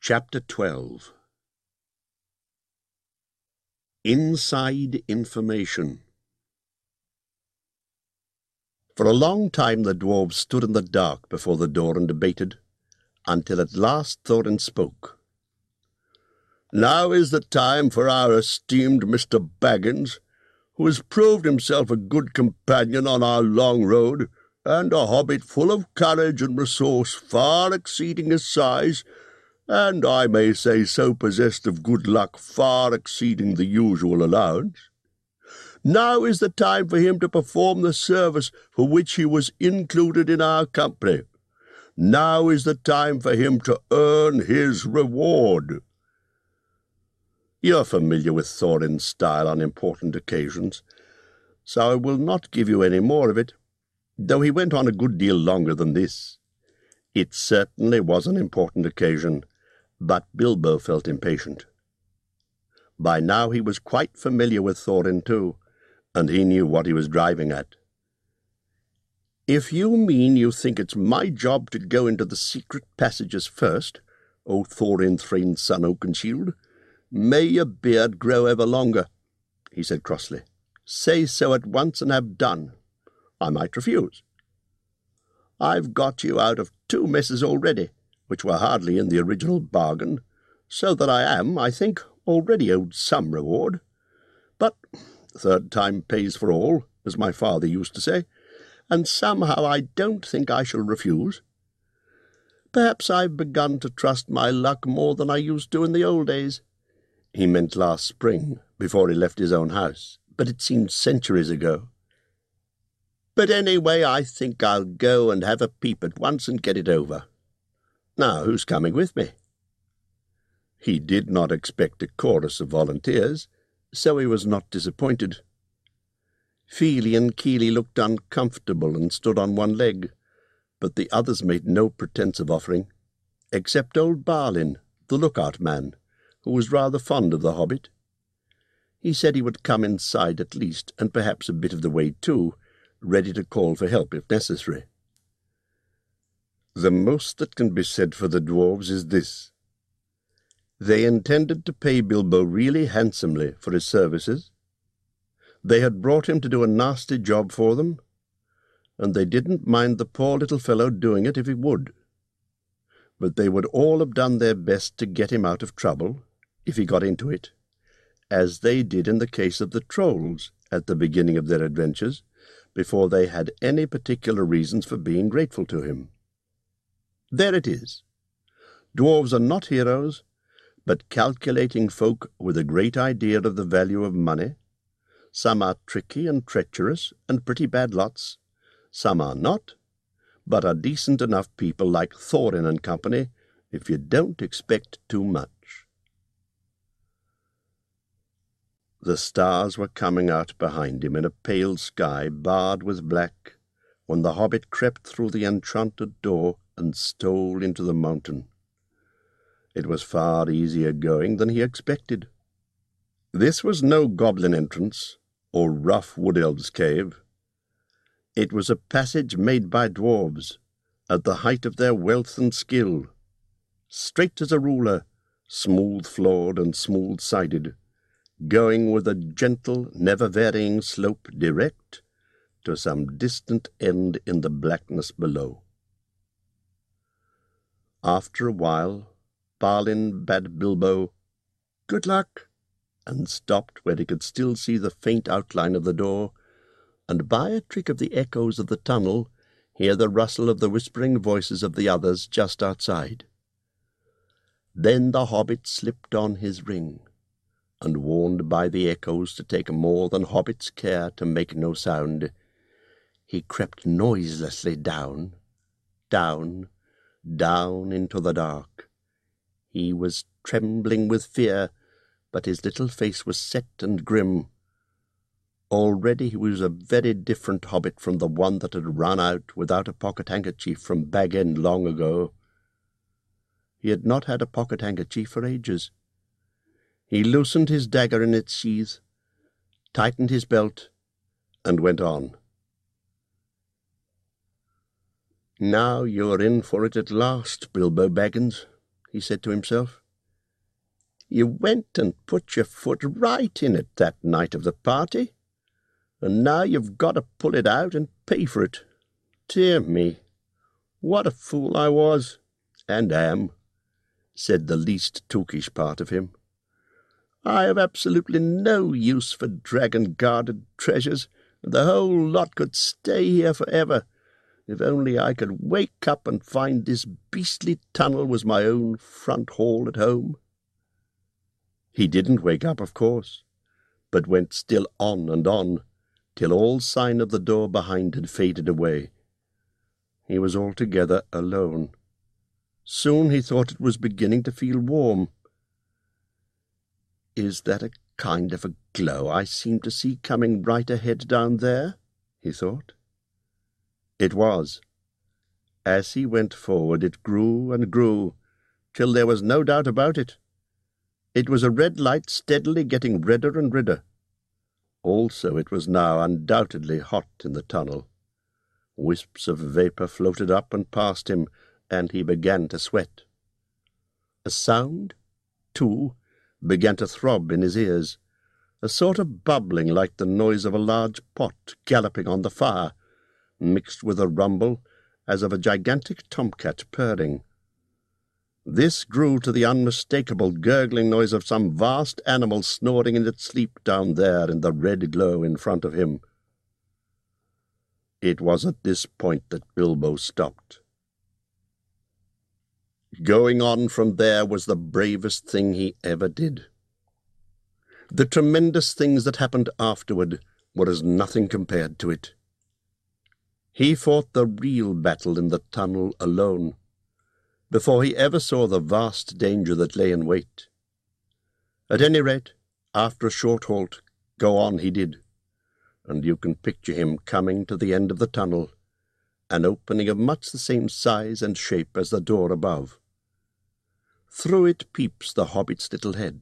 Chapter 12 Inside Information. For a long time the dwarves stood in the dark before the door and debated, until at last Thorin spoke. "Now is the time for our esteemed Mr. Baggins, who has proved himself a good companion on our long road, and a hobbit full of courage and resource far exceeding his size, and I may say so possessed of good luck far exceeding the usual allowance. Now is the time for him to perform the service for which he was included in our company. Now is the time for him to earn his reward." You're familiar with Thorin's style on important occasions, so I will not give you any more of it, though he went on a good deal longer than this. It certainly was an important occasion, but Bilbo felt impatient. By now he was quite familiar with Thorin too, and he knew what he was driving at. "If you mean you think it's my job to go into the secret passages first, O Thorin Thrain's son Oakenshield, may your beard grow ever longer," he said crossly. "Say so at once and have done. I might refuse. I've got you out of 2 messes already, which were hardly in the original bargain, so that I am, I think, already owed some reward. But 3rd time pays for all, as my father used to say, and somehow I don't think I shall refuse. Perhaps I've begun to trust my luck more than I used to in the old days." He meant last spring, before he left his own house, but it seemed centuries ago. "But anyway, I think I'll go and have a peep at once and get it over. Now, who's coming with me?" He did not expect a chorus of volunteers, so he was not disappointed. Fili and Kili looked uncomfortable and stood on one leg, but the others made no pretence of offering, except old Balin, the lookout man, who was rather fond of the hobbit. He said he would come inside at least, and perhaps a bit of the way too, ready to call for help if necessary. The most that can be said for the dwarves is this. They intended to pay Bilbo really handsomely for his services. They had brought him to do a nasty job for them, and they didn't mind the poor little fellow doing it if he would. But they would all have done their best to get him out of trouble, if he got into it, as they did in the case of the trolls at the beginning of their adventures, before they had any particular reasons for being grateful to him. There it is. Dwarves are not heroes, but calculating folk with a great idea of the value of money. Some are tricky and treacherous and pretty bad lots. Some are not, but are decent enough people like Thorin and company, if you don't expect too much. The stars were coming out behind him in a pale sky barred with black, when the hobbit crept through the enchanted door and stole into the mountain. It was far easier going than he expected. This was no goblin entrance, or rough wood elves' cave. It was a passage made by dwarves, at the height of their wealth and skill, straight as a ruler, smooth-floored and smooth-sided, going with a gentle, never-varying slope direct to some distant end in the blackness below. After a while, Balin bade Bilbo "Good luck," and stopped where he could still see the faint outline of the door, and by a trick of the echoes of the tunnel hear the rustle of the whispering voices of the others just outside. Then the hobbit slipped on his ring, and warned by the echoes to take more than hobbit's care to make no sound, he crept noiselessly down, down, down into the dark. He was trembling with fear, but his little face was set and grim. Already he was a very different hobbit from the one that had run out without a pocket-handkerchief from Bag End long ago. He had not had a pocket-handkerchief for ages. He loosened his dagger in its sheath, tightened his belt, and went on. "Now you're in for it at last, Bilbo Baggins," he said to himself. You went and put your foot right in it that night of the party, and now you've got to pull it out and pay for it. Dear me, what a fool I was, and am, said the least tokish part of him. I have absolutely no use for dragon-guarded treasures, and the whole lot could stay here forever, if only I could wake up and find this beastly tunnel was my own front hall at home. He didn't wake up, of course, but went still on, till all sign of the door behind had faded away. He was altogether alone. Soon he thought it was beginning to feel warm. Is that a kind of a glow I seem to see coming right ahead down there? He thought. It was. As he went forward it grew and grew, till there was no doubt about it. It was a red light steadily getting redder and redder. Also it was now undoubtedly hot in the tunnel. Wisps of vapour floated up and past him, and he began to sweat. A sound, too, began to throb in his ears, a sort of bubbling like the noise of a large pot galloping on the fire, mixed with a rumble as of a gigantic tomcat purring. This grew to the unmistakable gurgling noise of some vast animal snoring in its sleep down there in the red glow in front of him. It was at this point that Bilbo stopped. Going on from there was the bravest thing he ever did. The tremendous things that happened afterward were as nothing compared to it. He fought the real battle in the tunnel alone, before he ever saw the vast danger that lay in wait. At any rate, after a short halt, go on he did, and you can picture him coming to the end of the tunnel, an opening of much the same size and shape as the door above. Through it peeps the hobbit's little head.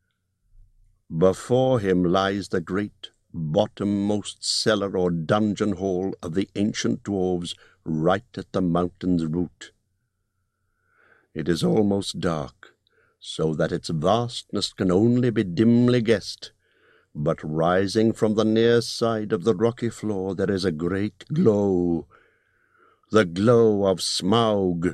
Before him lies the great bottommost cellar or dungeon hall of the ancient dwarves right at the mountain's root. It is almost dark, so that its vastness can only be dimly guessed, but rising from the near side of the rocky floor there is a great glow, the glow of Smaug.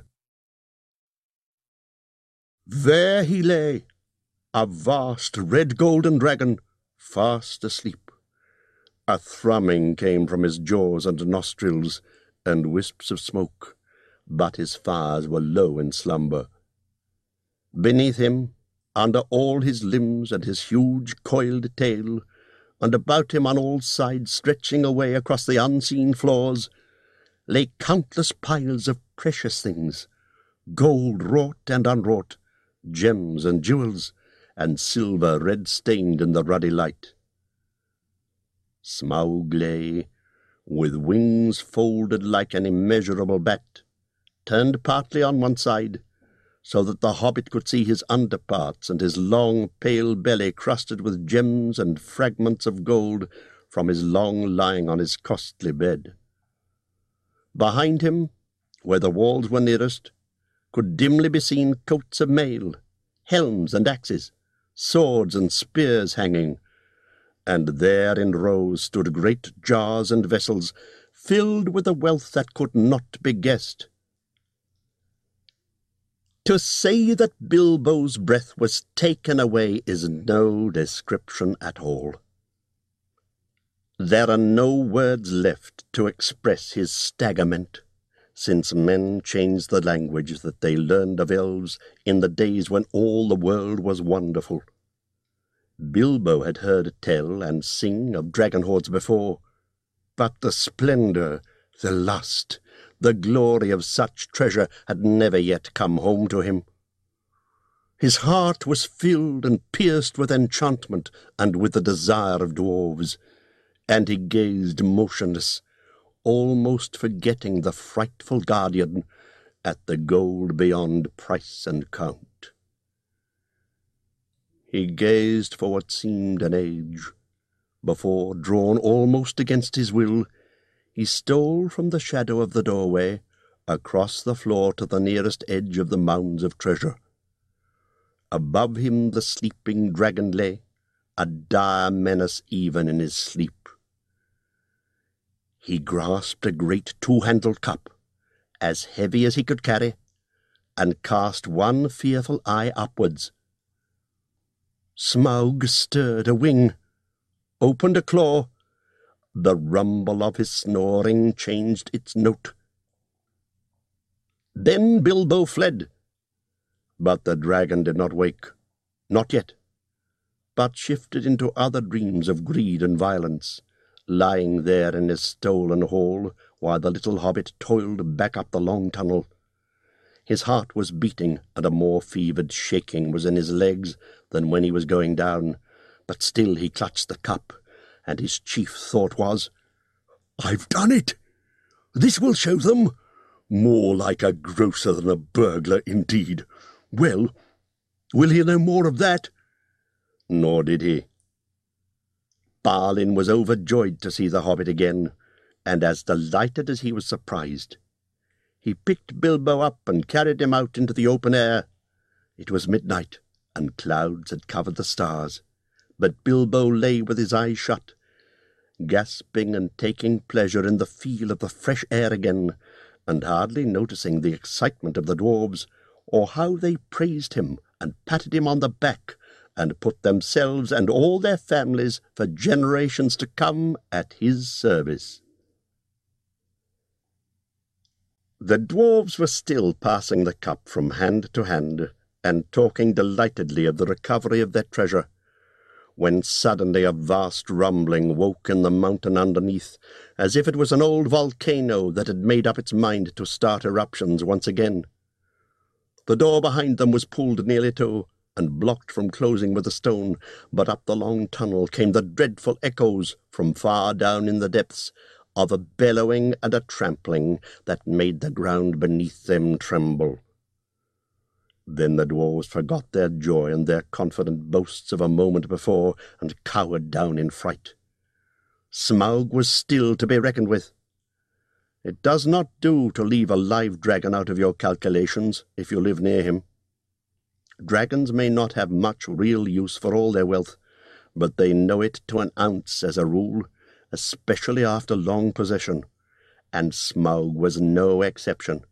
There he lay, a vast red-golden dragon, fast asleep. A thrumming came from his jaws and nostrils, and wisps of smoke, but his fires were low in slumber. Beneath him, under all his limbs and his huge coiled tail, and about him on all sides stretching away across the unseen floors, lay countless piles of precious things, gold wrought and unwrought, gems and jewels, and silver red-stained in the ruddy light. Smaug lay, with wings folded like an immeasurable bat, turned partly on one side, so that the hobbit could see his underparts and his long pale belly crusted with gems and fragments of gold from his long lying on his costly bed. Behind him, where the walls were nearest, could dimly be seen coats of mail, helms and axes, swords and spears hanging, and there in rows stood great jars and vessels, filled with a wealth that could not be guessed. To say that Bilbo's breath was taken away is no description at all. There are no words left to express his staggerment, since men changed the language that they learned of elves in the days when all the world was wonderful. Bilbo had heard tell and sing of dragon hoards before, but the splendour, the lust, the glory of such treasure had never yet come home to him. His heart was filled and pierced with enchantment and with the desire of dwarves, and he gazed motionless, almost forgetting the frightful guardian, at the gold beyond price and count. He gazed for what seemed an age, before, drawn almost against his will, he stole from the shadow of the doorway across the floor to the nearest edge of the mounds of treasure. Above him the sleeping dragon lay, a dire menace even in his sleep. He grasped a great two-handled cup, as heavy as he could carry, and cast one fearful eye upwards. Smaug stirred a wing, opened a claw. The rumble of his snoring changed its note. Then Bilbo fled, but the dragon did not wake, not yet, but shifted into other dreams of greed and violence, lying there in his stolen hole while the little hobbit toiled back up the long tunnel. His heart was beating, and a more fevered shaking was in his legs than when he was going down, but still he clutched the cup, and his chief thought was, "I've done it! This will show them! More like a grocer than a burglar, indeed. Well, will he know more of that?" Nor did he. Balin was overjoyed to see the hobbit again, and as delighted as he was surprised. He picked Bilbo up and carried him out into the open air. It was midnight, and clouds had covered the stars, but Bilbo lay with his eyes shut, gasping and taking pleasure in the feel of the fresh air again, and hardly noticing the excitement of the dwarves, or how they praised him and patted him on the back, and put themselves and all their families for generations to come at his service. The dwarves were still passing the cup from hand to hand, and talking delightedly of the recovery of their treasure, when suddenly a vast rumbling woke in the mountain underneath, as if it was an old volcano that had made up its mind to start eruptions once again. The door behind them was pulled nearly to, and blocked from closing with a stone, but up the long tunnel came the dreadful echoes, from far down in the depths, of a bellowing and a trampling that made the ground beneath them tremble. Then the dwarves forgot their joy and their confident boasts of a moment before, and cowered down in fright. Smaug was still to be reckoned with. It does not do to leave a live dragon out of your calculations if you live near him. Dragons may not have much real use for all their wealth, but they know it to an ounce as a rule, especially after long possession, and Smaug was no exception.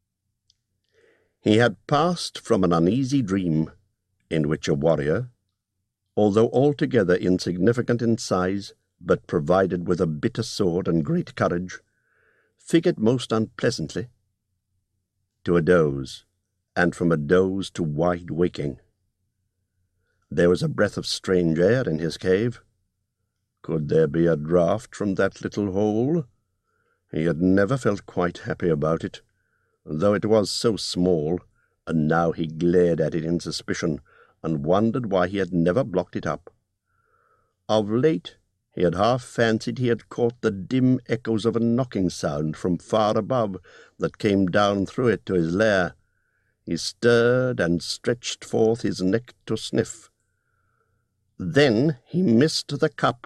He had passed from an uneasy dream, in which a warrior, although altogether insignificant in size, but provided with a bitter sword and great courage, figured most unpleasantly, to a doze, and from a doze to wide waking. There was a breath of strange air in his cave. Could there be a draught from that little hole? He had never felt quite happy about it, though it was so small, and now he glared at it in suspicion, and wondered why he had never blocked it up. Of late he had half fancied he had caught the dim echoes of a knocking sound from far above that came down through it to his lair. He stirred and stretched forth his neck to sniff. Then he missed the cup.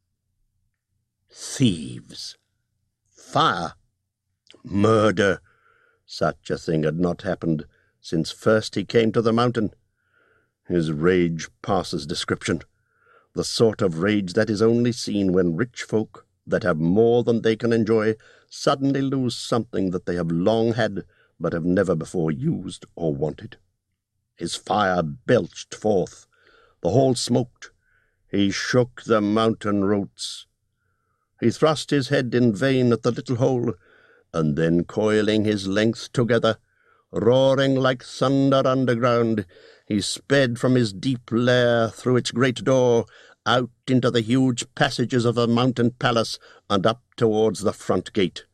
Thieves! Fire! Murder! Such a thing had not happened since first he came to the mountain. His rage passes description, the sort of rage that is only seen when rich folk, that have more than they can enjoy, suddenly lose something that they have long had, but have never before used or wanted. His fire belched forth. The hall smoked. He shook the mountain roots. He thrust his head in vain at the little hole, and then coiling his length together, roaring like thunder underground, he sped from his deep lair through its great door, out into the huge passages of the mountain palace, and up towards the front gate.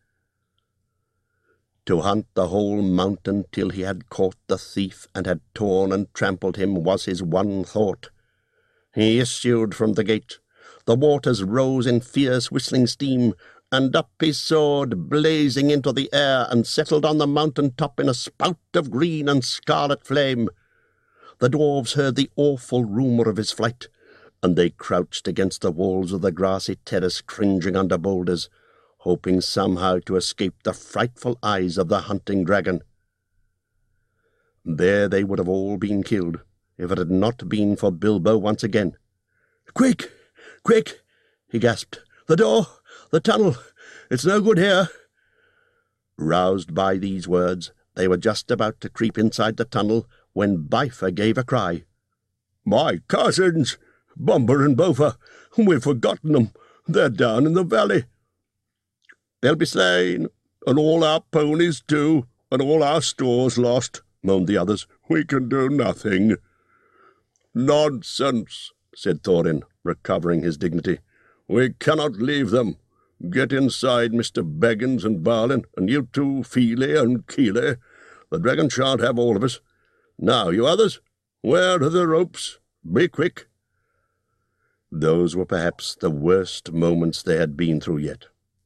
To hunt the whole mountain till he had caught the thief and had torn and trampled him was his one thought. He issued from the gate. The waters rose in fierce whistling steam, and up he soared, blazing into the air, and settled on the mountain top in a spout of green and scarlet flame. The dwarves heard the awful rumour of his flight, and they crouched against the walls of the grassy terrace, cringing under boulders, hoping somehow to escape the frightful eyes of the hunting dragon. There they would have all been killed, if it had not been for Bilbo once again. "Quick! Quick!" he gasped. "The door! The tunnel! It's no good here!" Roused by these words, they were just about to creep inside the tunnel when Bifur gave a cry. "My cousins! Bombur and Bofur! We've forgotten them! They're down in the valley!" "They'll be slain, and all our ponies too, and all our stores lost," moaned the others. "We can do nothing." "Nonsense," said Thorin, recovering his dignity. "We cannot leave them. Get inside, Mr. Baggins and Balin, and you too, Fili and Kili. The dragon shan't have all of us. Now, you others, where are the ropes? Be quick." Those were perhaps the worst moments they had been through yet.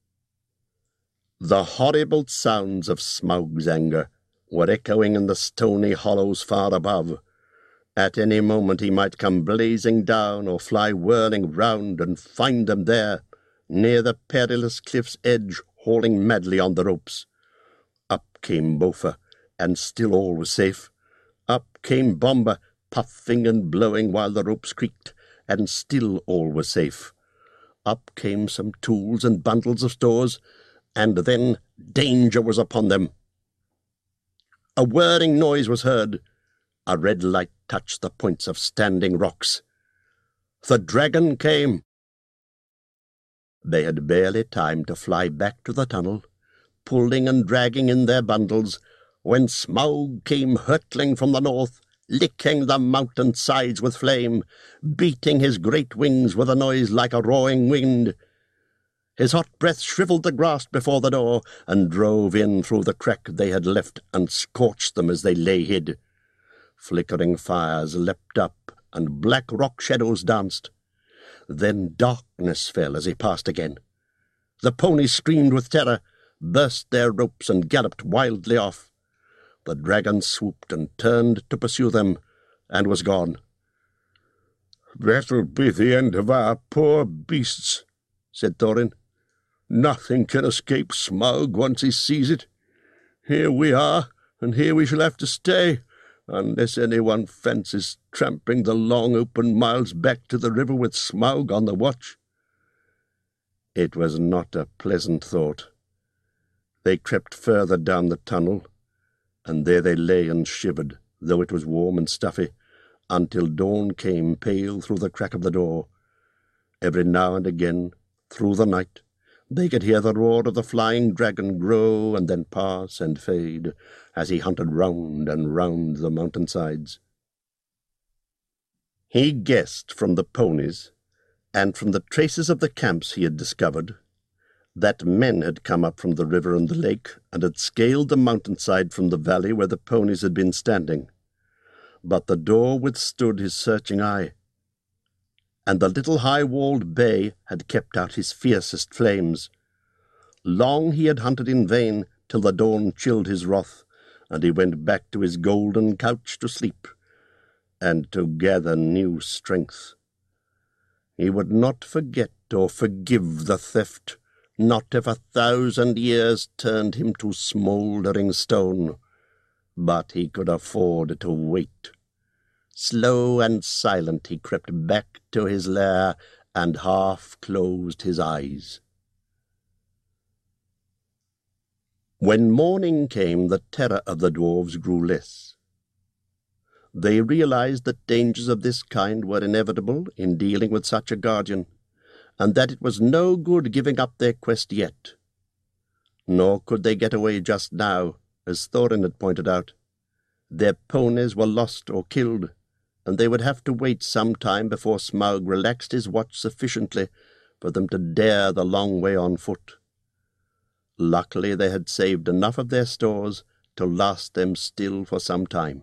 The horrible sounds of Smaug's anger were echoing in the stony hollows far above. At any moment he might come blazing down or fly whirling round and find them there, near the perilous cliff's edge, hauling madly on the ropes. Up came Bofur, and still all was safe. Up came Bombur, puffing and blowing while the ropes creaked, and still all was safe. Up came some tools and bundles of stores, and then danger was upon them. A whirring noise was heard. A red light touched the points of standing rocks. The dragon came. They had barely time to fly back to the tunnel, pulling and dragging in their bundles, when Smaug came hurtling from the north, licking the mountain sides with flame, beating his great wings with a noise like a roaring wind. His hot breath shriveled the grass before the door, and drove in through the crack they had left, and scorched them as they lay hid. Flickering fires leapt up, and black rock shadows danced. Then darkness fell as he passed again. The ponies screamed with terror, burst their ropes, and galloped wildly off. The dragon swooped and turned to pursue them, and was gone. "That'll be the end of our poor beasts," said Thorin. "Nothing can escape Smaug once he sees it. Here we are, and here we shall have to stay, unless anyone fancies tramping the long open miles back to the river with Smaug on the watch." It was not a pleasant thought. They crept further down the tunnel, and there they lay and shivered, though it was warm and stuffy, until dawn came pale through the crack of the door. Every now and again, through the night, they could hear the roar of the flying dragon grow and then pass and fade, as he hunted round and round the mountain-sides. He guessed from the ponies, and from the traces of the camps he had discovered, that men had come up from the river and the lake, and had scaled the mountainside from the valley where the ponies had been standing. But the door withstood his searching eye, and the little high-walled bay had kept out his fiercest flames. Long he had hunted in vain, till the dawn chilled his wrath, and he went back to his golden couch to sleep, and to gather new strength. He would not forget or forgive the theft, not if 1,000 years turned him to smouldering stone, but he could afford to wait. Slow and silent he crept back to his lair, and half closed his eyes. When morning came, the terror of the dwarves grew less. They realized that dangers of this kind were inevitable in dealing with such a guardian, and that it was no good giving up their quest yet. Nor could they get away just now, as Thorin had pointed out. Their ponies were lost or killed, and they would have to wait some time before Smaug relaxed his watch sufficiently for them to dare the long way on foot. Luckily they had saved enough of their stores to last them still for some time.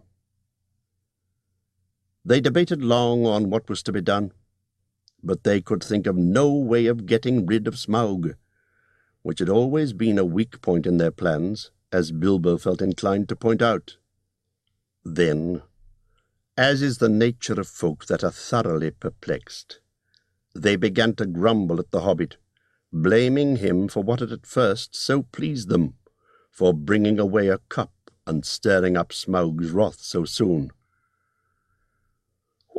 They debated long on what was to be done, but they could think of no way of getting rid of Smaug, which had always been a weak point in their plans, as Bilbo felt inclined to point out. Then, as is the nature of folk that are thoroughly perplexed, they began to grumble at the hobbit, blaming him for what had at first so pleased them, for bringing away a cup and stirring up Smaug's wrath so soon.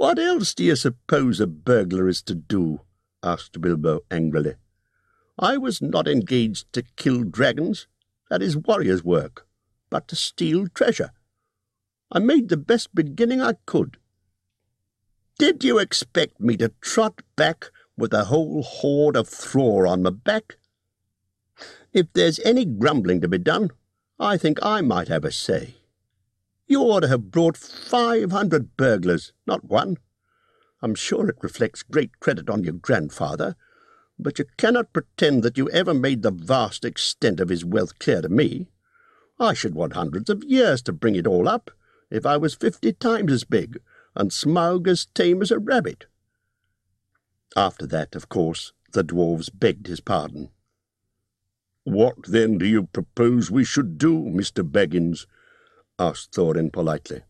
"What else do you suppose a burglar is to do?" asked Bilbo angrily. "I was not engaged to kill dragons. That is warrior's work, but to steal treasure. I made the best beginning I could. Did you expect me to trot back with a whole horde of Thror on my back? If there's any grumbling to be done, I think I might have a say. You ought to have brought 500 burglars, not one. I'm sure it reflects great credit on your grandfather, but you cannot pretend that you ever made the vast extent of his wealth clear to me. I should want hundreds of years to bring it all up, if I was 50 times as big, and Smaug as tame as a rabbit." After that, of course, the dwarves begged his pardon. "What, then, do you propose we should do, Mr. Baggins?" asked Thorin politely.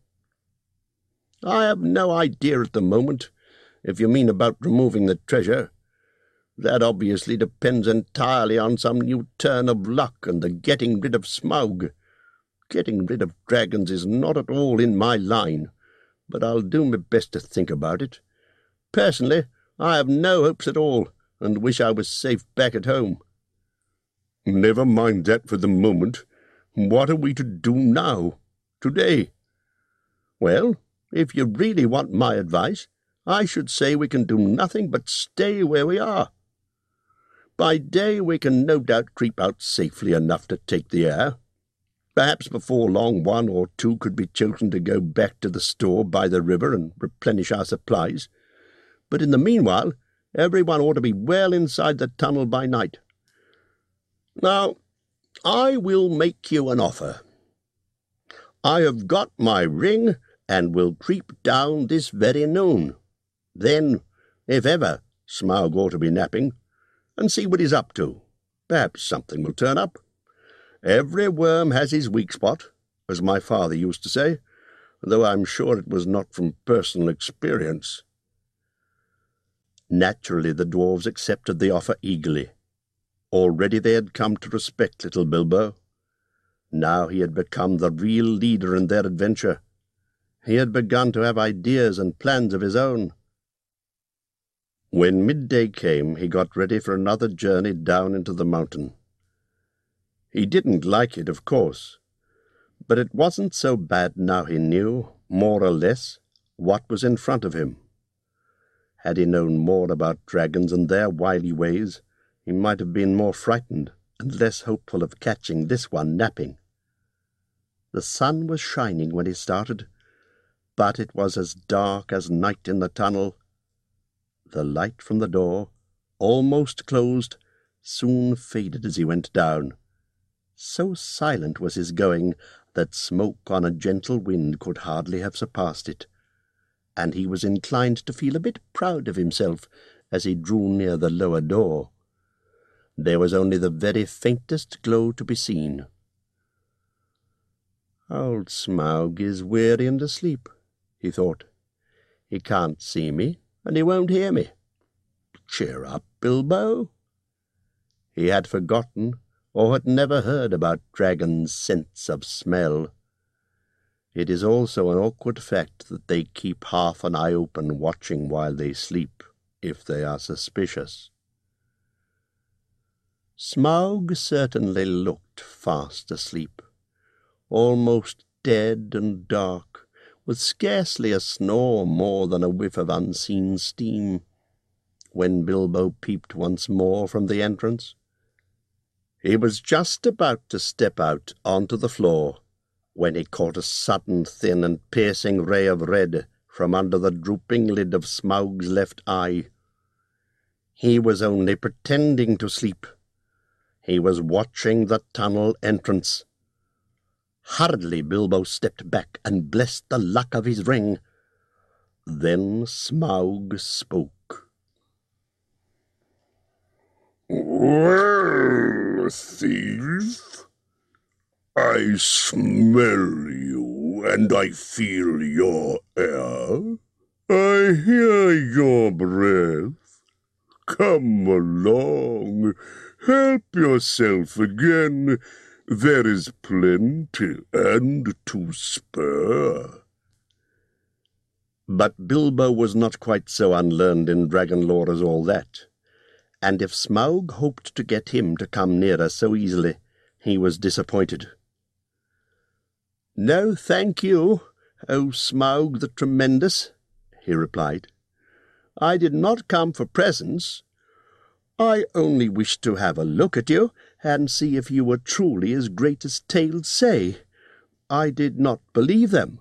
"I have no idea at the moment, if you mean about removing the treasure. That obviously depends entirely on some new turn of luck and the getting rid of Smaug. Getting rid of dragons is not at all in my line, but I'll do my best to think about it. Personally, I have no hopes at all, and wish I was safe back at home." "Never mind that for the moment. What are we to do now, today?" "Well, if you really want my advice, I should say we can do nothing but stay where we are. By day we can no doubt creep out safely enough to take the air. Perhaps before long 1 or 2 could be chosen to go back to the store by the river and replenish our supplies. But in the meanwhile, everyone ought to be well inside the tunnel by night. Now, I will make you an offer. I have got my ring and will creep down this very noon. Then, if ever, Smaug ought to be napping, and see what he's up to. Perhaps something will turn up. Every worm has his weak spot, as my father used to say, though I'm sure it was not from personal experience." Naturally, the dwarves accepted the offer eagerly. Already they had come to respect little Bilbo. Now he had become the real leader in their adventure. He had begun to have ideas and plans of his own. When midday came, he got ready for another journey down into the mountain. He didn't like it, of course, but it wasn't so bad now he knew, more or less, what was in front of him. Had he known more about dragons and their wily ways, he might have been more frightened and less hopeful of catching this one napping. The sun was shining when he started, but it was as dark as night in the tunnel. The light from the door, almost closed, soon faded as he went down. So silent was his going that smoke on a gentle wind could hardly have surpassed it, and he was inclined to feel a bit proud of himself as he drew near the lower door. There was only the very faintest glow to be seen. "Old Smaug is weary and asleep," he thought. "He can't see me, and he won't hear me. Cheer up, Bilbo." He had forgotten, or had never heard about dragons' sense of smell. It is also an awkward fact that they keep half an eye open watching while they sleep, if they are suspicious. Smaug certainly looked fast asleep, almost dead and dark, with scarcely a snore more than a whiff of unseen steam, when Bilbo peeped once more from the entrance. He was just about to step out onto the floor when he caught a sudden thin and piercing ray of red from under the drooping lid of Smaug's left eye. He was only pretending to sleep. He was watching the tunnel entrance. Hurriedly Bilbo stepped back and blessed the luck of his ring. Then Smaug spoke. "Well, thief, I smell you, and I feel your air. I hear your breath. Come along, help yourself again. There is plenty and to spare." But Bilbo was not quite so unlearned in dragon lore as all that, and if Smaug hoped to get him to come nearer so easily, he was disappointed. "No, thank you, O Smaug the Tremendous," he replied. "I did not come for presents. I only wished to have a look at you and see if you were truly as great as tales say. I did not believe them."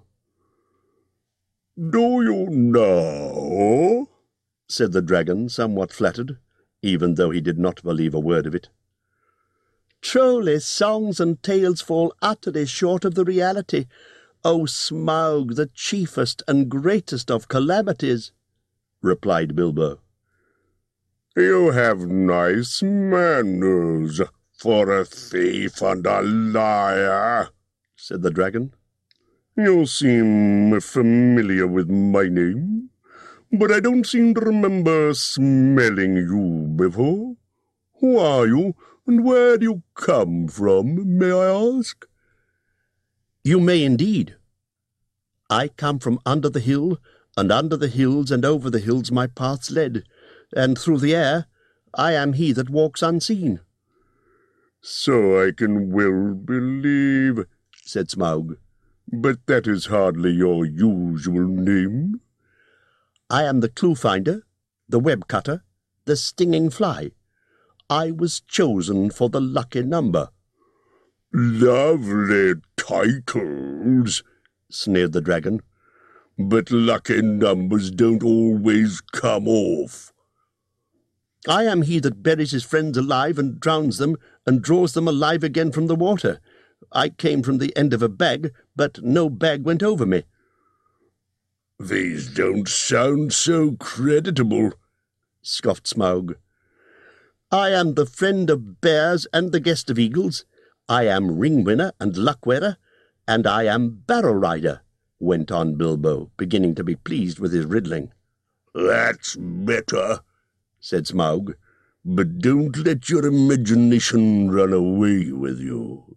"Do you now?" said the dragon, somewhat flattered, even though he did not believe a word of it. "Truly, songs and tales fall utterly short of the reality, O Smaug, the chiefest and greatest of calamities," replied Bilbo. "You have nice manners for a thief and a liar," said the dragon. "You seem familiar with my name, but I don't seem to remember smelling you before. Who are you, and where do you come from, may I ask?" "You may indeed. I come from under the hill, and under the hills and over the hills my paths led, and through the air I am he that walks unseen." "So I can well believe," said Smaug. "But that is hardly your usual name." "I am the clue-finder, the web-cutter, the stinging fly. I was chosen for the lucky number." "Lovely titles," sneered the dragon. "But lucky numbers don't always come off." "I am he that buries his friends alive and drowns them and draws them alive again from the water. I came from the end of a bag, but no bag went over me." "These don't sound so creditable," scoffed Smaug. "I am the friend of bears and the guest of eagles. I am ring-winner and luck-wearer, and I am barrel-rider," went on Bilbo, beginning to be pleased with his riddling. "That's better," said Smaug. "But don't let your imagination run away with you."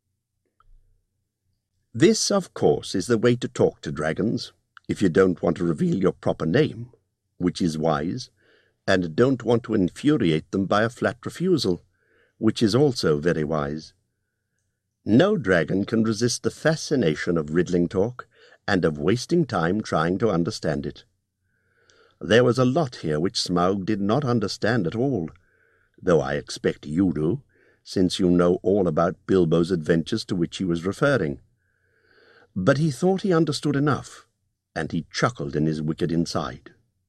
This, of course, is the way to talk to dragons, if you don't want to reveal your proper name, which is wise, and don't want to infuriate them by a flat refusal, which is also very wise. No dragon can resist the fascination of riddling talk and of wasting time trying to understand it. There was a lot here which Smaug did not understand at all, though I expect you do, since you know all about Bilbo's adventures to which he was referring. But he thought he understood enough, and he chuckled in his wicked inside.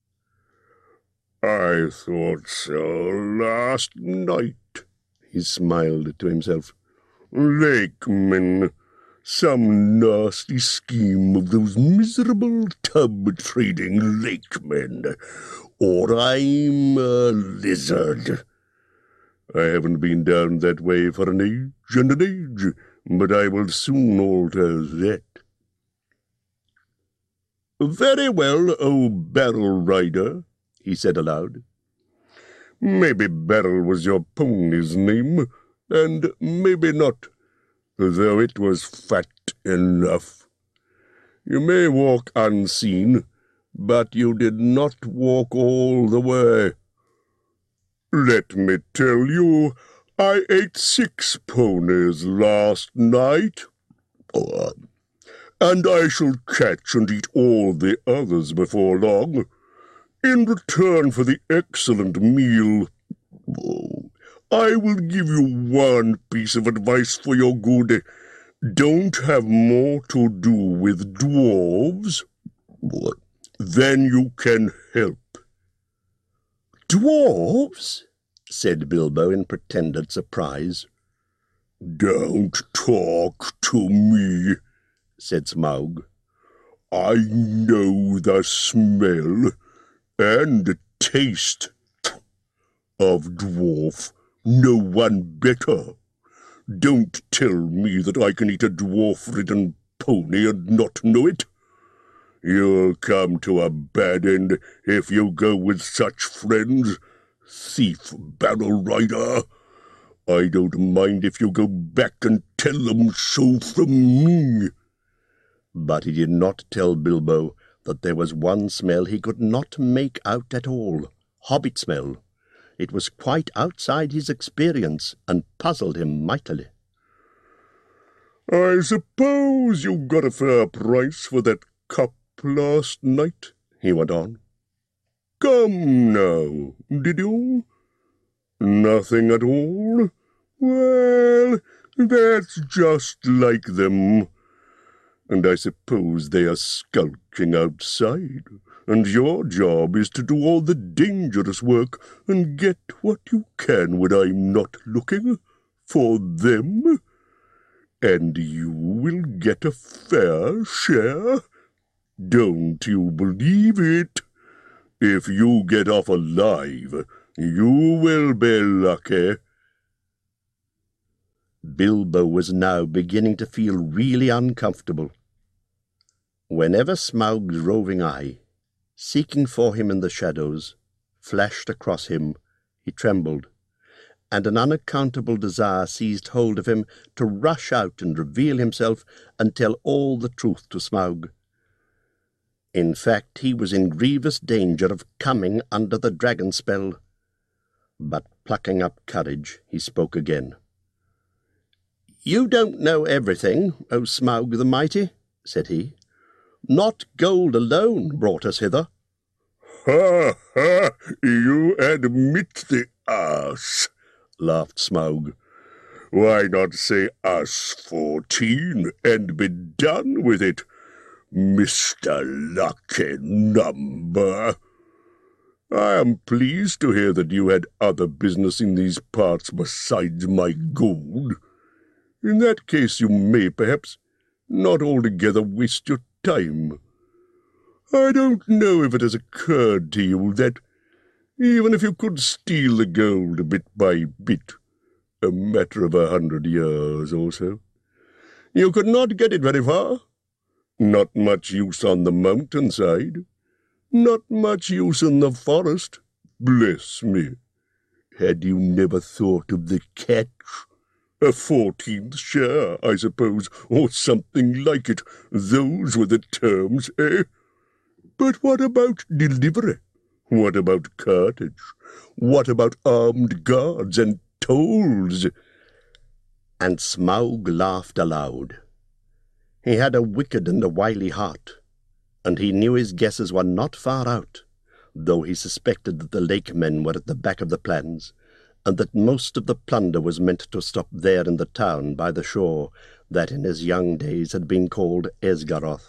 "I thought so last night," he smiled to himself. "Lakemen, some nasty scheme of those miserable tub-trading lakemen, or I'm a lizard. I haven't been down that way for an age and an age, but I will soon alter that." "Very well, O Barrel Rider," he said aloud. "Maybe Barrel was your pony's name, and maybe not, though it was fat enough. You may walk unseen, but you did not walk all the way. Let me tell you, I ate 6 ponies last night, and I shall catch and eat all the others before long. In return for the excellent meal, I will give you one piece of advice for your good. Don't have more to do with dwarves than you can help." "Dwarves?" said Bilbo in pretended surprise. "Don't talk to me," said Smaug. "I know the smell and taste of dwarf. No one better. Don't tell me that I can eat a dwarf-ridden pony and not know it. You'll come to a bad end if you go with such friends, thief barrel rider. I don't mind if you go back and tell them so from me." But he did not tell Bilbo that there was one smell he could not make out at all, hobbit smell. It was quite outside his experience and puzzled him mightily. "I suppose you got a fair price for that cup last night," he went on. "Come now, did you? Nothing at all? Well, that's just like them. And I suppose they are skulking outside, and your job is to do all the dangerous work and get what you can when I'm not looking, for them. And you will get a fair share. Don't you believe it? If you get off alive, you will be lucky." Bilbo was now beginning to feel really uncomfortable. Whenever Smaug's roving eye, seeking for him in the shadows, flashed across him, he trembled, and an unaccountable desire seized hold of him to rush out and reveal himself and tell all the truth to Smaug. In fact, he was in grievous danger of coming under the dragon spell. But plucking up courage, he spoke again. "You don't know everything, O Smaug the Mighty," said he. "Not gold alone brought us hither." "Ha, ha! You admit the ass," laughed Smaug. "Why not say us 14 and be done with it, Mr. Lucky Number? I am pleased to hear that you had other business in these parts besides my gold. In that case you may, perhaps, not altogether waste your time. I don't know if it has occurred to you that, even if you could steal the gold bit by bit, a matter of 100 years or so, you could not get it very far. Not much use on the mountainside. Not much use in the forest. Bless me. Had you never thought of the catch? A 14th share, I suppose, or something like it. Those were the terms, eh? But what about delivery? What about cartage? What about armed guards and tolls?" And Smaug laughed aloud. He had a wicked and a wily heart, and he knew his guesses were not far out, though he suspected that the lake men were at the back of the plans, and that most of the plunder was meant to stop there in the town by the shore that in his young days had been called Esgaroth.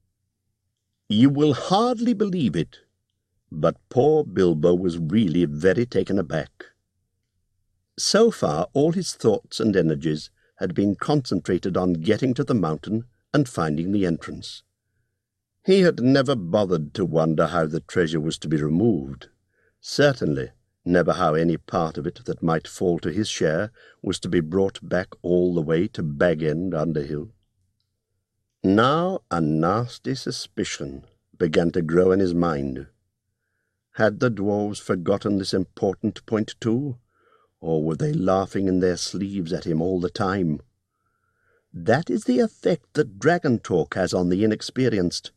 You will hardly believe it, but poor Bilbo was really very taken aback. So far all his thoughts and energies had been concentrated on getting to the mountain and finding the entrance. He had never bothered to wonder how the treasure was to be removed, certainly never how any part of it that might fall to his share was to be brought back all the way to Bag End Underhill. Now a nasty suspicion began to grow in his mind. Had the dwarves forgotten this important point too, or were they laughing in their sleeves at him all the time? That is the effect that dragon talk has on the inexperienced.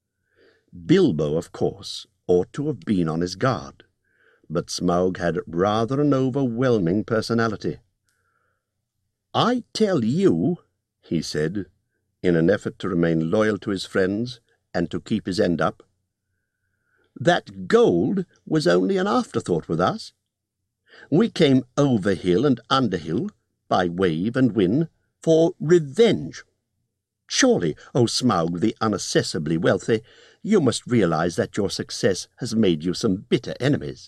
Bilbo, of course, ought to have been on his guard, but Smaug had rather an overwhelming personality. "I tell you," he said, in an effort to remain loyal to his friends and to keep his end up, "that gold was only an afterthought with us. We came over hill and under hill, by wave and wind, for revenge. Surely, O Smaug the unaccessibly wealthy, you must realize that your success has made you some bitter enemies."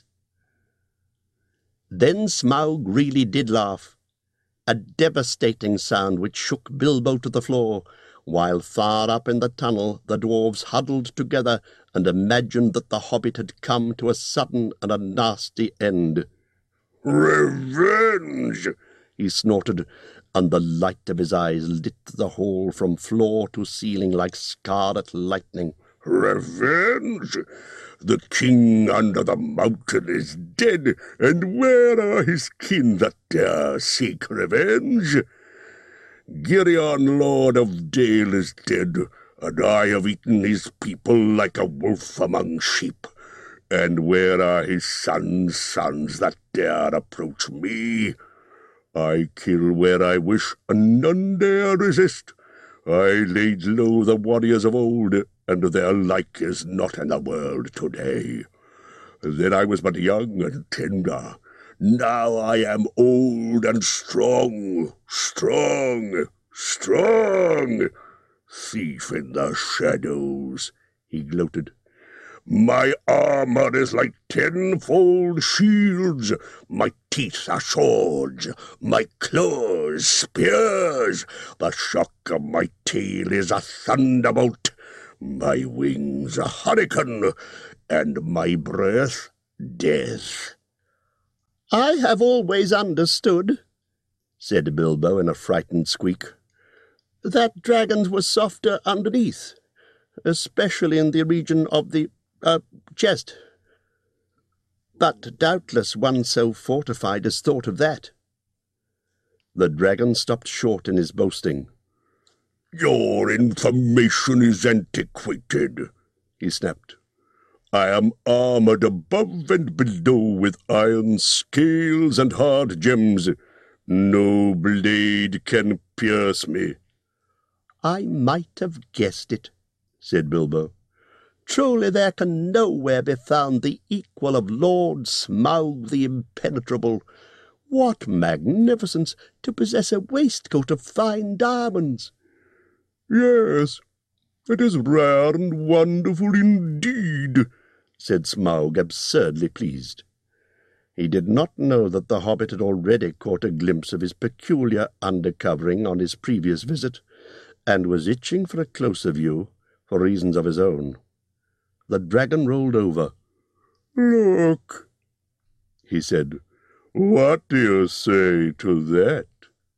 Then Smaug really did laugh, a devastating sound which shook Bilbo to the floor, while far up in the tunnel the dwarves huddled together and imagined that the hobbit had come to a sudden and a nasty end. "Revenge!" he snorted, and the light of his eyes lit the hall from floor to ceiling like scarlet lightning. "Revenge? The king under the mountain is dead, and where are his kin that dare seek revenge? Girion, Lord of Dale, is dead, and I have eaten his people like a wolf among sheep. And where are his sons that dare approach me? I kill where I wish, and none dare resist. I laid low the warriors of old, and their like is not in the world today. Then I was but young and tender. Now I am old and strong, strong, strong. Thief in the shadows, he gloated. My armour is like tenfold shields, my teeth are swords, my claws spears, the shock of my tail is a thunderbolt, my wings a hurricane, and my breath death. I have always understood, said Bilbo in a frightened squeak, that dragons were softer underneath, especially in the region of the chest. But doubtless one so fortified has thought of that. The dragon stopped short in his boasting. Your information is antiquated, he snapped. I am armoured above and below with iron scales and hard gems. No blade can pierce me. I might have guessed it, said Bilbo. Truly there can nowhere be found the equal of Lord Smaug the Impenetrable. What magnificence to possess a waistcoat of fine diamonds! Yes, it is rare and wonderful indeed, said Smaug, absurdly pleased. He did not know that the hobbit had already caught a glimpse of his peculiar undercovering on his previous visit, and was itching for a closer view for reasons of his own. The dragon rolled over. Look, he said. What do you say to that?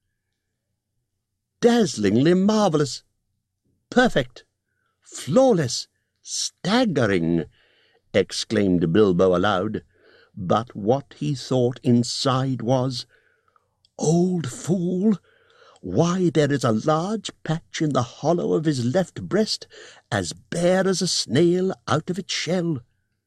Dazzlingly marvellous, perfect, flawless, staggering, exclaimed Bilbo aloud, but what he thought inside was, Old fool! Why, there is a large patch in the hollow of his left breast, as bare as a snail out of its shell.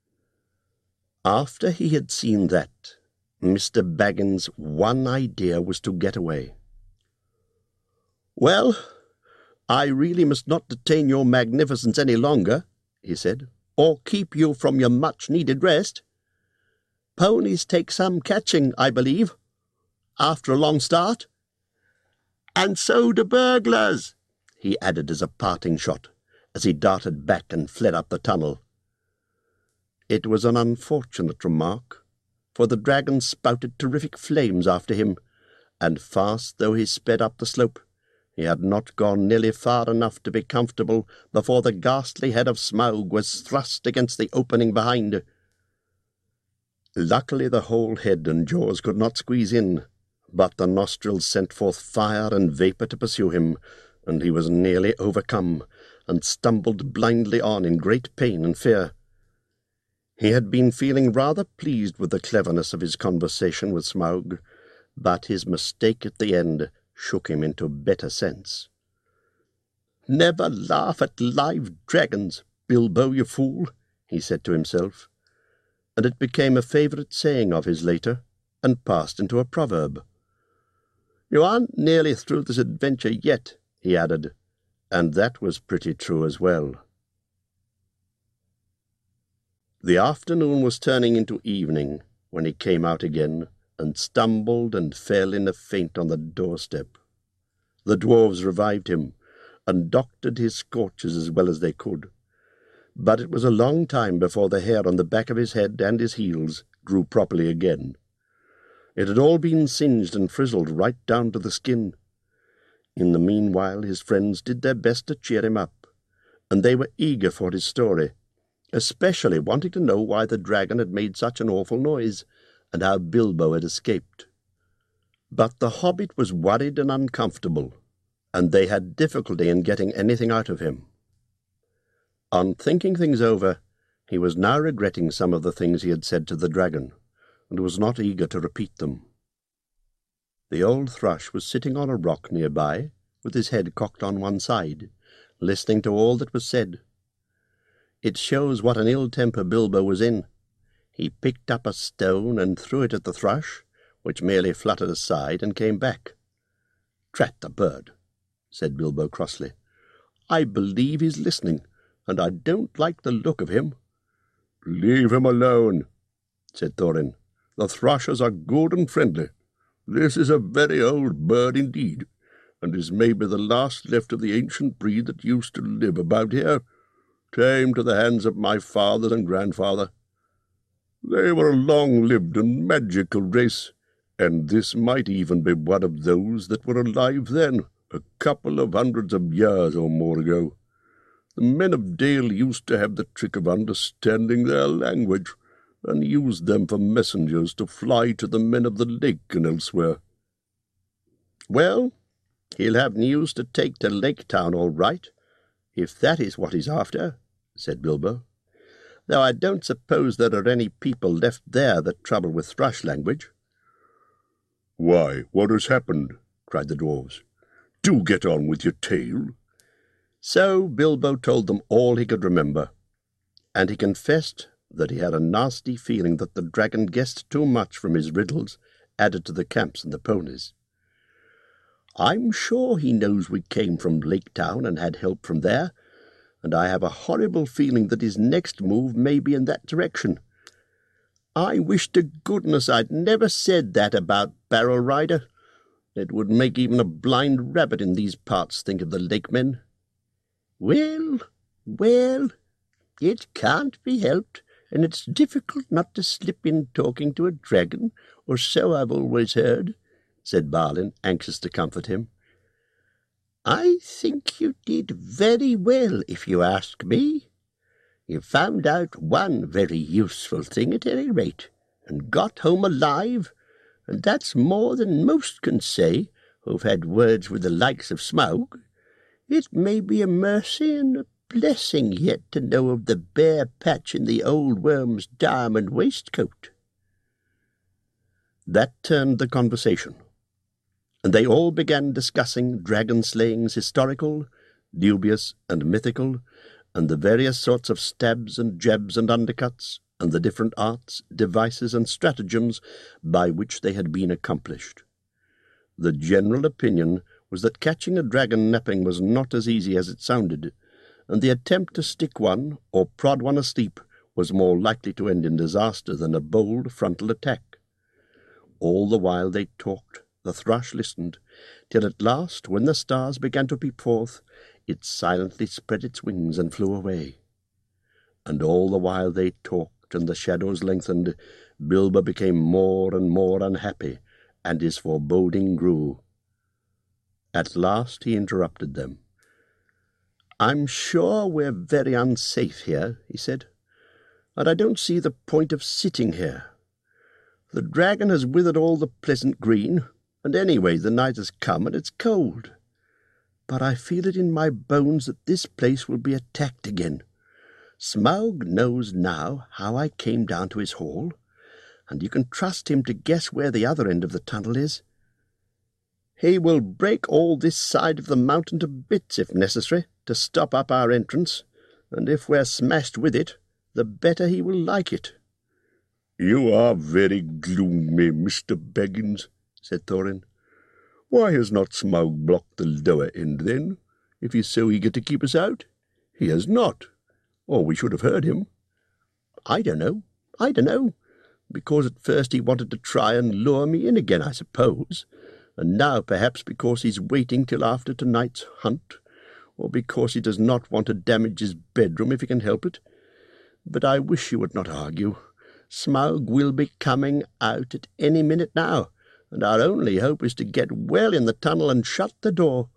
After he had seen that, Mr. Baggins' one idea was to get away. "Well, I really must not detain your magnificence any longer," he said, "or keep you from your much-needed rest. Ponies take some catching, I believe, after a long start. And so do burglars," he added as a parting shot, as he darted back and fled up the tunnel. It was an unfortunate remark, for the dragon spouted terrific flames after him, and fast though he sped up the slope, he had not gone nearly far enough to be comfortable before the ghastly head of Smaug was thrust against the opening behind. Luckily the whole head and jaws could not squeeze in, but the nostrils sent forth fire and vapour to pursue him, and he was nearly overcome, and stumbled blindly on in great pain and fear. He had been feeling rather pleased with the cleverness of his conversation with Smaug, but his mistake at the end shook him into better sense. "Never laugh at live dragons, Bilbo, you fool," he said to himself, and it became a favourite saying of his later, and passed into a proverb. "You aren't nearly through this adventure yet," he added, and that was pretty true as well. The afternoon was turning into evening when he came out again, and stumbled and fell in a faint on the doorstep. The dwarves revived him, and doctored his scorches as well as they could, but it was a long time before the hair on the back of his head and his heels grew properly again. It had all been singed and frizzled right down to the skin. In the meanwhile his friends did their best to cheer him up, and they were eager for his story, especially wanting to know why the dragon had made such an awful noise, and how Bilbo had escaped. But the hobbit was worried and uncomfortable, and they had difficulty in getting anything out of him. On thinking things over, he was now regretting some of the things he had said to the dragon, and was not eager to repeat them. The old thrush was sitting on a rock nearby, with his head cocked on one side, listening to all that was said. It shows what an ill temper Bilbo was in. He picked up a stone and threw it at the thrush, which merely fluttered aside and came back. "Drat the bird," said Bilbo crossly. "I believe he's listening, and I don't like the look of him." "Leave him alone," said Thorin. "The thrushes are good and friendly. This is a very old bird indeed, and is maybe the last left of the ancient breed that used to live about here, tamed to the hands of my father and grandfather. They were a long-lived and magical race, and this might even be one of those that were alive then, a couple of hundreds of years or more ago. The men of Dale used to have the trick of understanding their language, and used them for messengers to fly to the men of the lake and elsewhere." "Well, he'll have news to take to Lake Town, all right, if that is what he's after," said Bilbo. "Though I don't suppose there are any people left there that trouble with thrush language." "Why, what has happened?" cried the dwarves. "Do get on with your tale." So Bilbo told them all he could remember, and he confessed that he had a nasty feeling that the dragon guessed too much from his riddles added to the camps and the ponies. "I'm sure he knows we came from Lake Town and had help from there, and I have a horrible feeling that his next move may be in that direction. I wish to goodness I'd never said that about Barrel Rider. It would make even a blind rabbit in these parts think of the lakemen. Well, it can't be helped, and it's difficult not to slip in talking to a dragon, or so I've always heard," said Balin, anxious to comfort him. "I think you did very well, if you ask me. You found out one very useful thing at any rate, and got home alive, and that's more than most can say who've had words with the likes of Smaug. It may be a mercy and a blessing yet to know of the bare patch in the old worm's diamond waistcoat." That turned the conversation, and they all began discussing dragon-slaying's historical, dubious, and mythical, and the various sorts of stabs and jabs and undercuts, and the different arts, devices, and stratagems by which they had been accomplished. The general opinion was that catching a dragon napping was not as easy as it sounded, and the attempt to stick one or prod one asleep was more likely to end in disaster than a bold frontal attack. All the while they talked, the thrush listened, till at last, when the stars began to peep forth, it silently spread its wings and flew away. And all the while they talked and the shadows lengthened, Bilbo became more and more unhappy, and his foreboding grew. At last he interrupted them. "I'm sure we're very unsafe here," he said, "and I don't see the point of sitting here. The dragon has withered all the pleasant green, and anyway the night has come and it's cold. But I feel it in my bones that this place will be attacked again. Smaug knows now how I came down to his hall, and you can trust him to guess where the other end of the tunnel is. He will break all this side of the mountain to bits if necessary, to stop up our entrance, and if we're smashed with it, the better he will like it." "You are very gloomy, Mr. Baggins," said Thorin. "Why has not Smaug blocked the lower end, then, if he's so eager to keep us out? He has not, or we should have heard him." I don't know. Because at first he wanted to try and lure me in again, I suppose, and now perhaps because he's waiting till after tonight's hunt, or because he does not want to damage his bedroom if he can help it. But I wish you would not argue. Smaug will be coming out at any minute now, and our only hope is to get well in the tunnel and shut the door."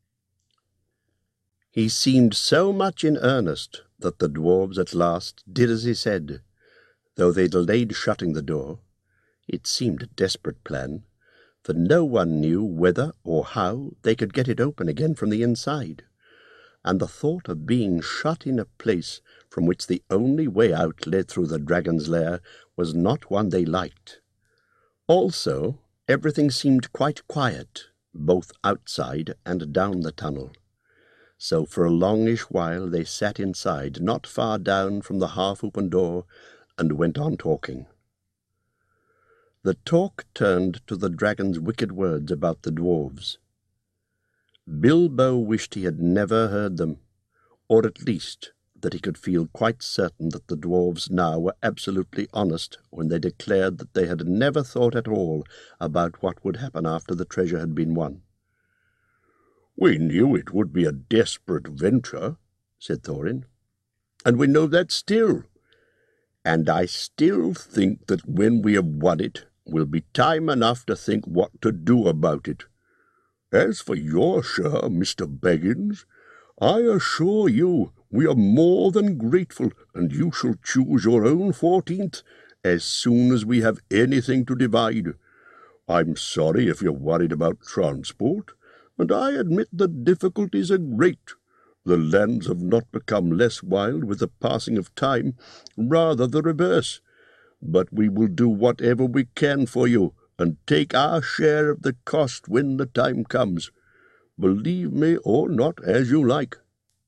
He seemed so much in earnest that the dwarves at last did as he said, though they delayed shutting the door. It seemed a desperate plan, for no one knew whether or how they could get it open again from the inside, and the thought of being shut in a place from which the only way out led through the dragon's lair was not one they liked. Also, everything seemed quite quiet, both outside and down the tunnel. So for a longish while they sat inside, not far down from the half-open door, and went on talking. The talk turned to the dragon's wicked words about the dwarves. Bilbo wished he had never heard them, or at least that he could feel quite certain that the dwarves now were absolutely honest when they declared that they had never thought at all about what would happen after the treasure had been won. "We knew it would be a desperate venture," said Thorin, "and we know that still. And I still think that when we have won it will be time enough to think what to do about it. As for your share, Mr. Baggins, I assure you we are more than grateful, and you shall choose your own 14th as soon as we have anything to divide. I'm sorry if you're worried about transport, and I admit the difficulties are great. The lands have not become less wild with the passing of time, rather the reverse. But we will do whatever we can for you, and take our share of the cost when the time comes. Believe me or not, as you like."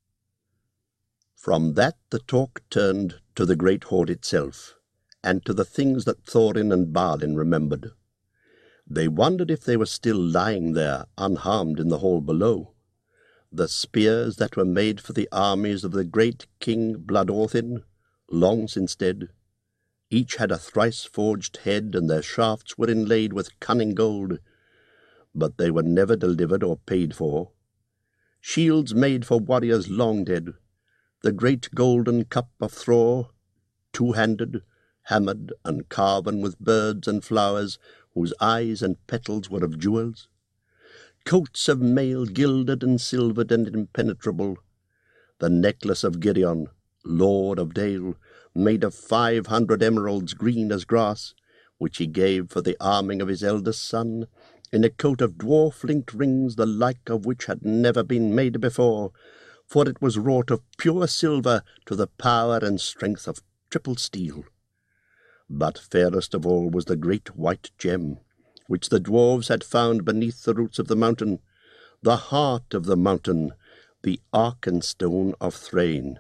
From that the talk turned to the great hoard itself, and to the things that Thorin and Balin remembered. They wondered if they were still lying there unharmed in the hall below. The spears that were made for the armies of the great King Bloodorthin, long since dead. Each had a thrice-forged head, and their shafts were inlaid with cunning gold. But they were never delivered or paid for. Shields made for warriors long dead. The great golden cup of Thror, two-handed, hammered and carven with birds and flowers, whose eyes and petals were of jewels. Coats of mail gilded and silvered and impenetrable. The necklace of Girion, Lord of Dale, made of 500 emeralds green as grass, which he gave for the arming of his eldest son, in a coat of dwarf-linked rings the like of which had never been made before, for it was wrought of pure silver to the power and strength of triple steel. But fairest of all was the great white gem, which the dwarves had found beneath the roots of the mountain, the heart of the mountain, the Arkenstone of Thrain.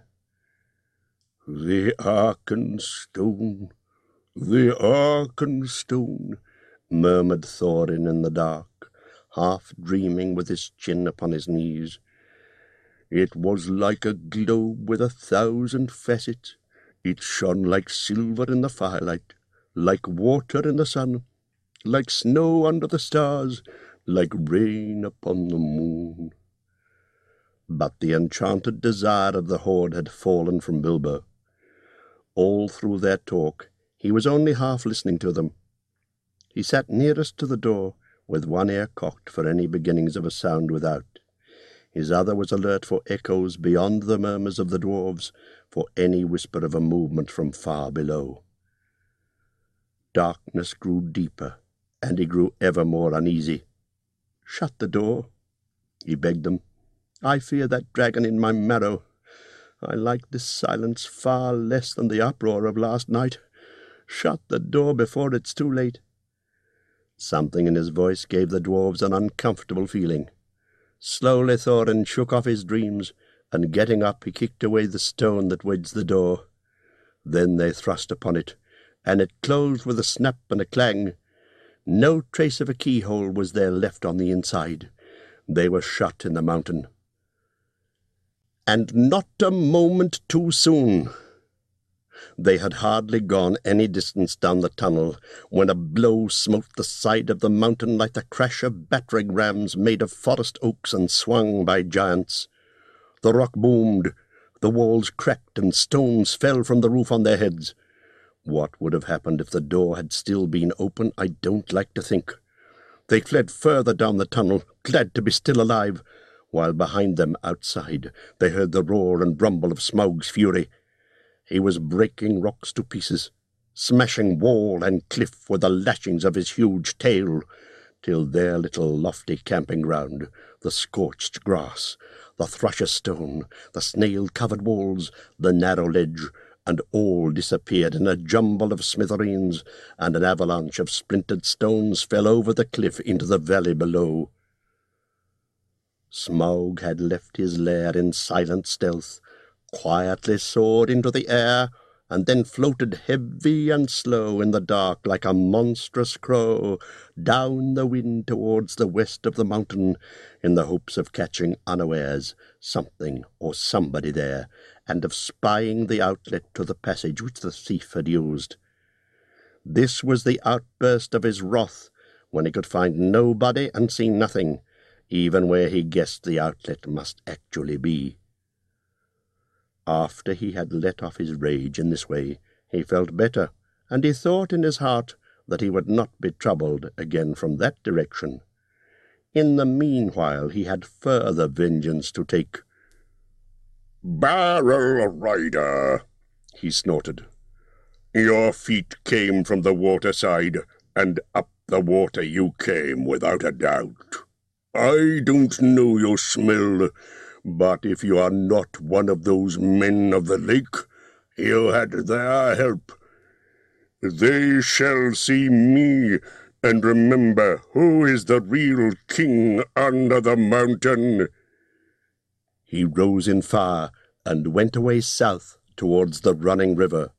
"The Arkenstone, the Arkenstone," murmured Thorin in the dark, half dreaming with his chin upon his knees. "It was like a globe with 1,000 facets. It shone like silver in the firelight, like water in the sun, like snow under the stars, like rain upon the moon." But the enchanted desire of the horde had fallen from Bilbo. All through their talk he was only half listening to them. He sat nearest to the door, with one ear cocked for any beginnings of a sound without. His other was alert for echoes beyond the murmurs of the dwarves, for any whisper of a movement from far below. Darkness grew deeper, and he grew ever more uneasy. "Shut the door," he begged them. "I fear that dragon in my marrow. I like this silence far less than the uproar of last night. Shut the door before it's too late." Something in his voice gave the dwarves an uncomfortable feeling. Slowly Thorin shook off his dreams, and getting up he kicked away the stone that wedged the door. Then they thrust upon it, and it closed with a snap and a clang. No trace of a keyhole was there left on the inside. They were shut in the mountain. And not a moment too soon. They had hardly gone any distance down the tunnel when a blow smote the side of the mountain like the crash of battering rams made of forest oaks and swung by giants. The rock boomed, the walls cracked, and stones fell from the roof on their heads. What would have happened if the door had still been open, I don't like to think. They fled further down the tunnel, glad to be still alive, while behind them, outside, they heard the roar and rumble of Smaug's fury. He was breaking rocks to pieces, smashing wall and cliff with the lashings of his huge tail, till their little lofty camping ground, the scorched grass, the thrusher stone, the snail-covered walls, the narrow ledge, and all disappeared in a jumble of smithereens, and an avalanche of splintered stones fell over the cliff into the valley below. Smaug had left his lair in silent stealth, quietly soared into the air, and then floated heavy and slow in the dark like a monstrous crow down the wind towards the west of the mountain, in the hopes of catching unawares something or somebody there, and of spying the outlet to the passage which the thief had used. This was the outburst of his wrath, when he could find nobody and see nothing, even where he guessed the outlet must actually be. After he had let off his rage in this way, he felt better, and he thought in his heart that he would not be troubled again from that direction. In the meanwhile he had further vengeance to take. "Barrel Rider," he snorted, "your feet came from the waterside, and up the water you came without a doubt. I don't know your smell, but if you are not one of those men of the lake, you had their help. They shall see me, and remember who is the real king under the mountain." He rose in fire and went away south towards the running river.